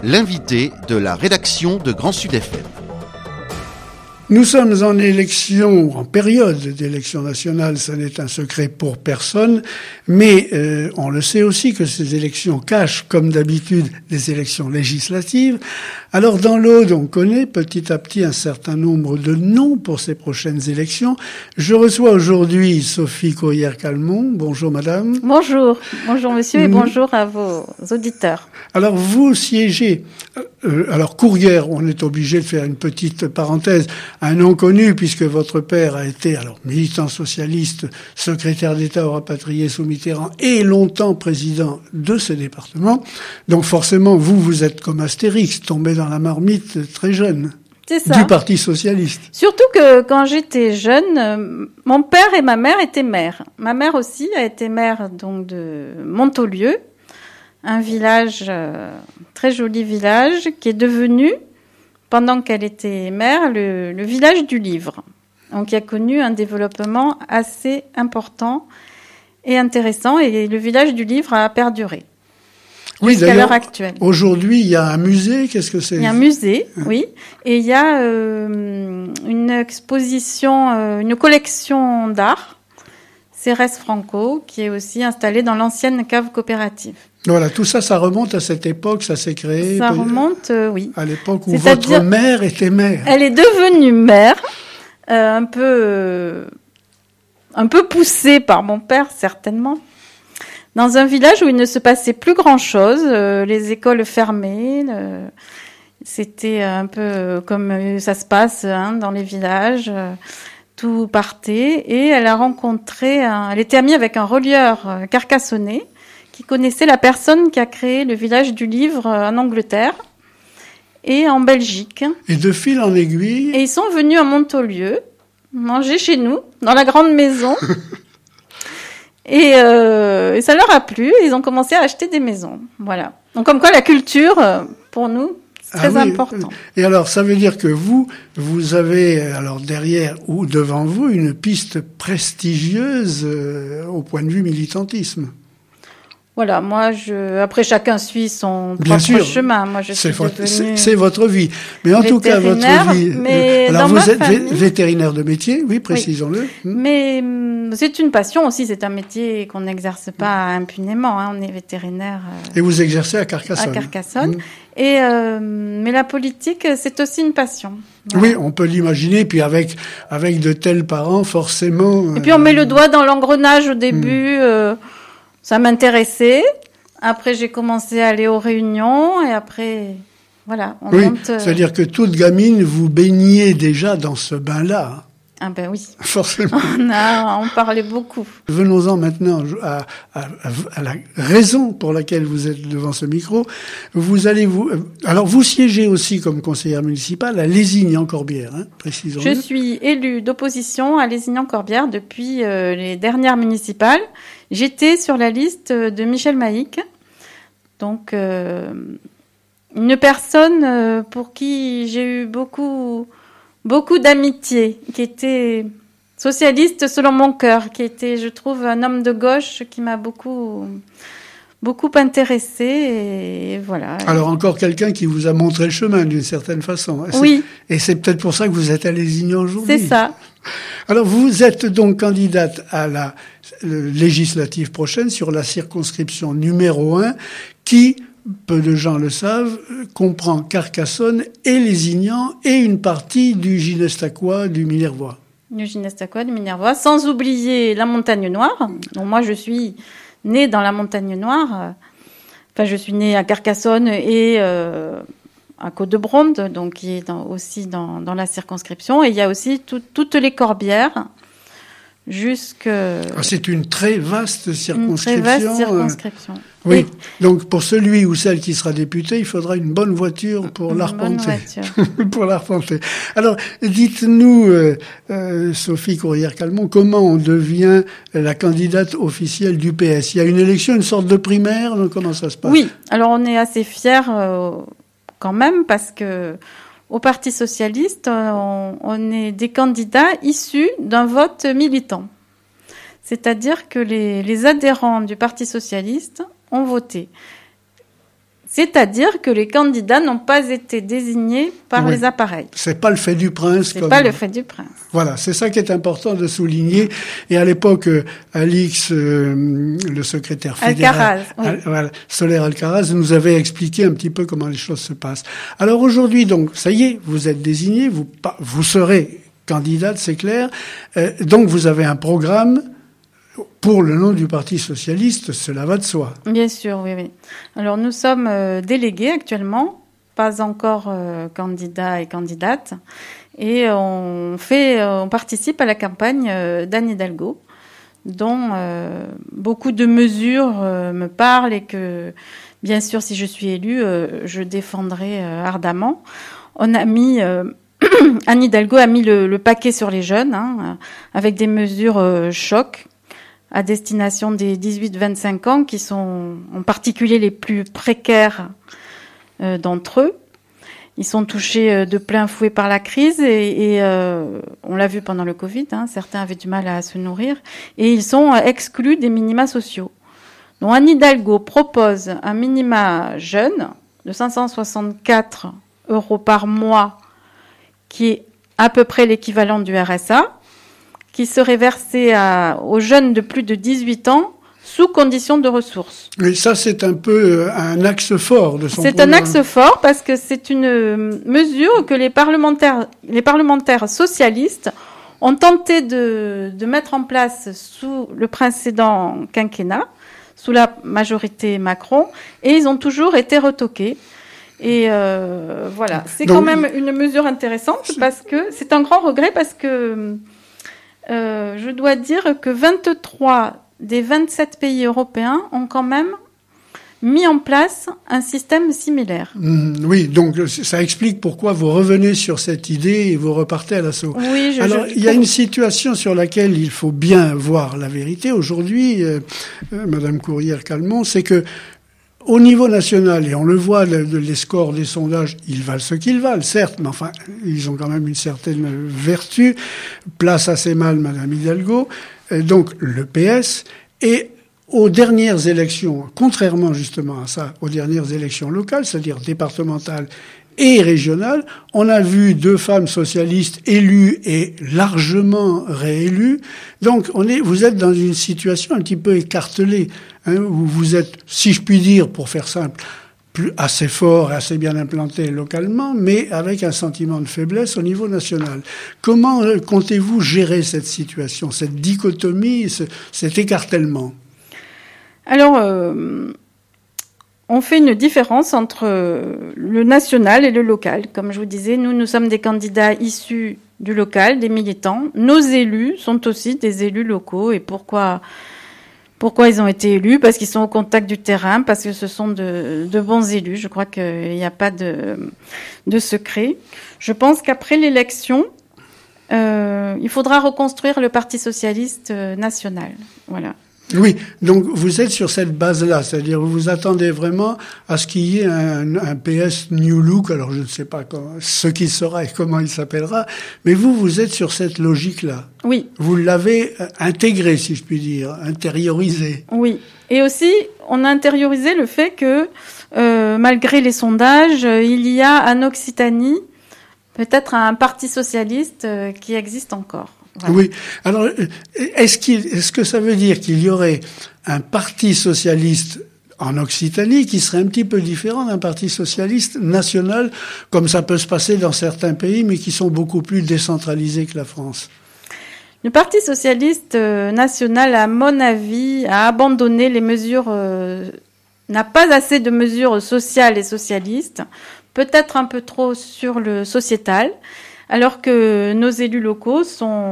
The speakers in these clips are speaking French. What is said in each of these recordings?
l'invité de la rédaction de Grand Sud FM. Nous sommes en élection, en période d'élection nationale, ça n'est un secret pour personne, mais on le sait aussi que ces élections cachent, comme d'habitude, des élections législatives. Alors dans l'Aude, on connaît petit à petit un certain nombre de noms pour ces prochaines élections. Je reçois aujourd'hui Sophie Courrière-Calmont. Bonjour madame. Bonjour monsieur et bonjour à vos auditeurs. Alors vous siégez, alors Courrière, on est obligé de faire une petite parenthèse, un nom connu puisque votre père a été militant socialiste, secrétaire d'État aux rapatriés sous Mitterrand et longtemps président de ce département. Donc forcément, vous êtes comme Astérix, tombé dans la marmite très jeune. C'est ça. Du Parti socialiste. Surtout que quand j'étais jeune, mon père et ma mère étaient maires. Ma mère aussi a été maire donc de Montaulieu, un village, très joli village, qui est devenu, pendant qu'elle était maire, le village du livre. Donc, qui a connu un développement assez important et intéressant, et le village du livre a perduré. Oui, jusqu'à l'heure actuelle. Aujourd'hui, il y a un musée. Qu'est-ce que c'est ? Il y a un musée, oui. Et il y a une exposition, une collection d'art, Cérès Franco, qui est aussi installée dans l'ancienne cave coopérative. Voilà, tout ça, ça remonte à cette époque, ça s'est créé. Ça remonte, oui. À l'époque où votre mère était maire. Elle est devenue maire, un peu poussée par mon père, certainement. Dans un village où il ne se passait plus grand-chose, les écoles fermées, c'était un peu comme ça se passe dans les villages, tout partait. Et elle a elle était amie avec un relieur carcassonnais qui connaissait la personne qui a créé le village du livre en Angleterre et en Belgique. Et de fil en aiguille... Et ils sont venus à Montaulieu, manger chez nous, dans la grande maison. Et ça leur a plu, ils ont commencé à acheter des maisons. Voilà. Donc comme quoi la culture, pour nous, c'est très important. Et alors, ça veut dire que vous avez alors derrière ou devant vous une piste prestigieuse au point de vue militantisme. Voilà, moi, après chacun suit son propre chemin. Moi, je suis devenue c'est votre vie. Mais en tout cas, votre vie. Mais alors, vous êtes vétérinaire de métier, oui, précisons-le. Oui. Mais c'est une passion aussi. C'est un métier qu'on n'exerce pas impunément. On est vétérinaire. Et vous exercez à Carcassonne. À Carcassonne. Mais la politique, c'est aussi une passion. Voilà. Oui, on peut l'imaginer. Puis avec de tels parents, forcément. Et puis on met le doigt dans l'engrenage au début. Ça m'intéressait. Après, j'ai commencé à aller aux réunions et après, voilà. C'est-à-dire que toute gamine, vous baigniez déjà dans ce bain-là. Ah ben oui. Forcément. On parlait beaucoup. Venons-en maintenant à la raison pour laquelle vous êtes devant ce micro. Alors, vous siégez aussi comme conseillère municipale à Lézignan-Corbière, précisons-le. Je suis élue d'opposition à Lézignan-Corbière depuis les dernières municipales. J'étais sur la liste de Michel Maïc, donc une personne pour qui j'ai eu beaucoup d'amitié, qui était socialiste selon mon cœur, qui était, je trouve, un homme de gauche qui m'a beaucoup intéressée et voilà. Alors encore quelqu'un qui vous a montré le chemin d'une certaine façon. Oui. Et c'est peut-être pour ça que vous êtes à Lézignan aujourd'hui. C'est ça. Alors vous êtes donc candidate à la législative prochaine sur la circonscription numéro 1 qui, peu de gens le savent, comprend Carcassonne et Lézignan et une partie du Ginestacois, du Minervois. Du Ginestacois, du Minervois, sans oublier la Montagne Noire. Donc moi je suis née dans la Montagne Noire. Enfin je suis née à Carcassonne et à Côte-de-Bronde, donc qui est aussi dans la circonscription. Et il y a aussi toutes les Corbières. C'est une très vaste circonscription. Une très vaste circonscription. Oui. Donc pour celui ou celle qui sera député, il faudra une bonne voiture pour l'arpenter. Pour l'arpenter. Alors, dites-nous, Sophie Courrière-Calmont, comment on devient la candidate officielle du PS ? Il y a une élection, une sorte de primaire, donc comment ça se passe ? Oui. Alors on est assez fiers quand même parce que au Parti socialiste, on est des candidats issus d'un vote militant. C'est-à-dire que les adhérents du Parti socialiste ont voté. C'est-à-dire que les candidats n'ont pas été désignés par les appareils. C'est pas le fait du prince. C'est pas le fait du prince. Voilà, c'est ça qui est important de souligner. Et à l'époque, Alix, le secrétaire fédéral, Soler Alcaraz, nous avait expliqué un petit peu comment les choses se passent. Alors aujourd'hui, donc, ça y est, vous êtes désigné, vous serez candidate, c'est clair. Donc vous avez un programme. Pour le nom du Parti socialiste, cela va de soi. Bien sûr, oui. Alors nous sommes délégués actuellement, pas encore candidats et candidates, et on participe à la campagne d'Anne Hidalgo, dont beaucoup de mesures me parlent et que, bien sûr, si je suis élue, je défendrai ardemment. On a mis Anne Hidalgo a mis le paquet sur les jeunes, avec des mesures choc à destination des 18-25 ans, qui sont en particulier les plus précaires d'entre eux. Ils sont touchés de plein fouet par la crise et on l'a vu pendant le Covid, certains avaient du mal à se nourrir, et ils sont exclus des minima sociaux. Donc Anne Hidalgo propose un minima jeune de 564 € par mois, qui est à peu près l'équivalent du RSA, qui serait versé aux jeunes de plus de 18 ans sous condition de ressources. Mais ça, c'est un peu un axe fort de son programme. C'est un axe fort parce que c'est une mesure que les parlementaires socialistes ont tenté de mettre en place sous le précédent quinquennat, sous la majorité Macron, et ils ont toujours été retoqués. Et voilà, c'est quand même une mesure intéressante parce que c'est un grand regret parce que je dois dire que 23 des 27 pays européens ont quand même mis en place un système similaire. Oui, donc ça explique pourquoi vous revenez sur cette idée et vous repartez à l'assaut. Oui, Alors, il y a une situation sur laquelle il faut bien voir la vérité. Aujourd'hui, Madame Courrière-Calmont, c'est que au niveau national, et on le voit, les scores des sondages, ils valent ce qu'ils valent, certes, mais enfin, ils ont quand même une certaine vertu. Place assez mal Madame Hidalgo. Donc, le PS. Et aux dernières élections, contrairement justement à ça, aux dernières élections locales, c'est-à-dire départementales et régionales, on a vu 2 femmes socialistes élues et largement réélues. Donc, vous êtes dans une situation un petit peu écartelée, où vous êtes, si je puis dire, pour faire simple, assez fort et assez bien implanté localement, mais avec un sentiment de faiblesse au niveau national. Comment comptez-vous gérer cette situation, cette dichotomie, cet écartèlement ? Alors, on fait une différence entre le national et le local. Comme je vous disais, nous sommes des candidats issus du local, des militants. Nos élus sont aussi des élus locaux. Et pourquoi ils ont été élus? Parce qu'ils sont au contact du terrain, parce que ce sont de bons élus. Je crois qu'il n'y a pas de secret. Je pense qu'après l'élection, il faudra reconstruire le Parti socialiste national. Voilà. Oui, donc vous êtes sur cette base-là, c'est-à-dire vous vous attendez vraiment à ce qu'il y ait un PS New Look, alors je ne sais pas ce qu'il sera et comment il s'appellera, mais vous êtes sur cette logique-là. Oui. Vous l'avez intégré, si je puis dire, intériorisé. Oui, et aussi on a intériorisé le fait que malgré les sondages, il y a en Occitanie peut-être un parti socialiste qui existe encore. Voilà. Oui. Alors, est-ce que ça veut dire qu'il y aurait un parti socialiste en Occitanie qui serait un petit peu différent d'un parti socialiste national, comme ça peut se passer dans certains pays, mais qui sont beaucoup plus décentralisés que la France? Le Parti socialiste national, à mon avis, a abandonné les mesures, n'a pas assez de mesures sociales et socialistes, peut-être un peu trop sur le sociétal. Alors que nos élus locaux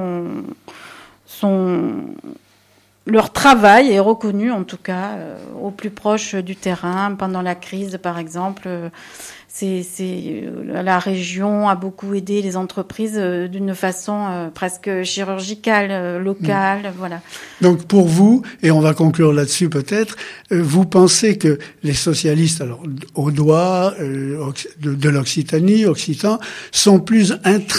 leur travail est reconnu, en tout cas, au plus proche du terrain. Pendant la crise, par exemple, la région a beaucoup aidé les entreprises d'une façon presque chirurgicale, locale, voilà. Donc pour vous, et on va conclure là-dessus peut-être, vous pensez que les socialistes, alors audois, de l'Occitanie, occitans, sont plus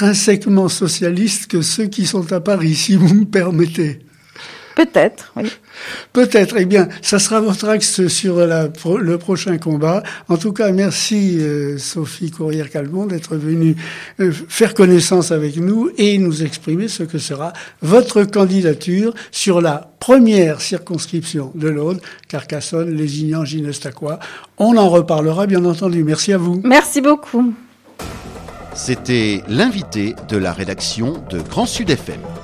intrinsèquement socialistes que ceux qui sont à Paris, si vous me permettez? Peut-être, oui. Peut-être. Eh bien, ça sera votre axe sur le prochain combat. En tout cas, merci Sophie Courrière-Calmont d'être venue faire connaissance avec nous et nous exprimer ce que sera votre candidature sur la première circonscription de l'Aude, Carcassonne, Lézignan, Ginestaccois. On en reparlera, bien entendu. Merci à vous. Merci beaucoup. C'était l'invité de la rédaction de Grand Sud FM.